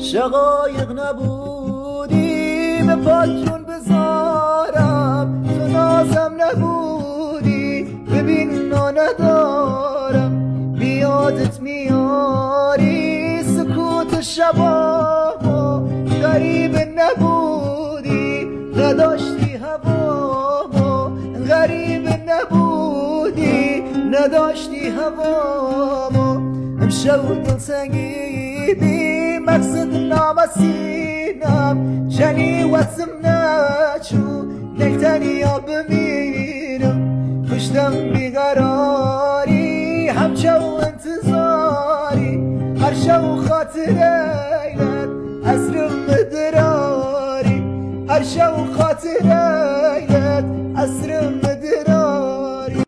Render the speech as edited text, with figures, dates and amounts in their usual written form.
شقایق نبودی به پاتون بذارم، تو نازم نبودی ببین ندارم، بیادت میاری سکوت شبامو، غریب نبودی نداشتی هوامو، غریب نبودی نداشتی هوامو. امشب دلتنگی بی مقصد نامسینم، جنی واسم نچو نکتنیا بمیرم، کشتم بیقراری همچو انتظاری، هر شو خاطره ایلت از رو مدراری، هر شو خاطره